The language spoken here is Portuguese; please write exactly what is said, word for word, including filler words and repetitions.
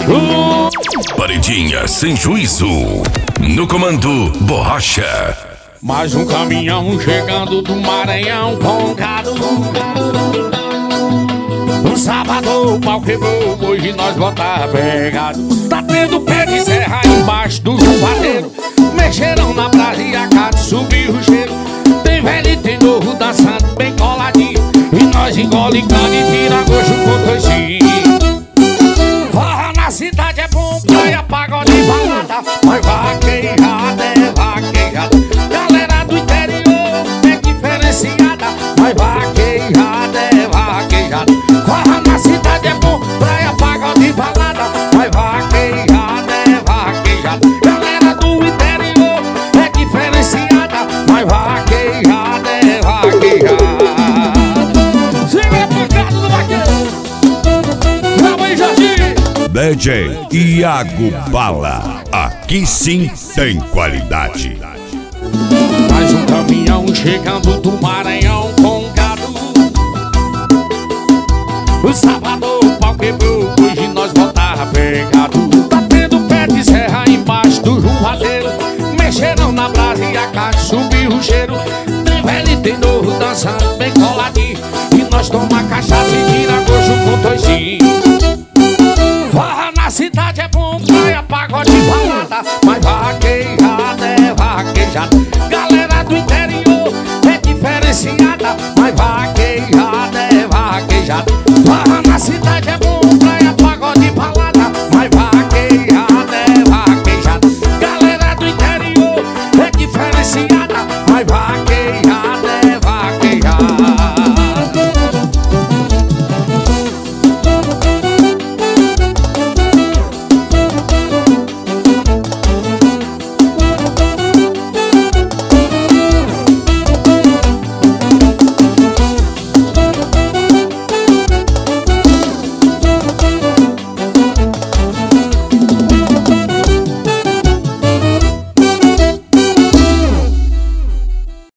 Paredinha sem juízo. No comando, Borracha. Mais um caminhão chegando do Maranhão com gado. No sábado o pau quebrou, hoje nós voltar pegado. Tá tendo pé de serra embaixo do juvadeiro. Mexeram na brasa e a casa subiu o cheiro. Tem velho e tem novo dançando bem coladinho. E nós engole carne e tira gosto com toicinho. Forró na cidade é bom, praia, pagode e balada. Mas vaquejada é vaquejada. Galera do interior é diferenciada. Mas vaquejada é vaquejada. Forró na cidade é bom, praia, pagode e balada. Mas vaquejada é vaquejada. Galera do interior é diferenciada. Mas vaquejada é vaquejada. Siga pro carro do vaqueiro. D J Iago Bala. Aqui sim tem qualidade. Mais um caminhão chegando do Maranhão com gado. O sábado o pau quebrou, hoje nós voltar pegado. Tá tendo pé de serra embaixo do juvadeiro. Mexeram na brasa e a caixa subiu o cheiro. Tem velho e tem novo dançando bem coladinho. E nós toma cachaça e tira gosto com toicinho. Forró na cidade é bom, praia, pagode e balada. Mas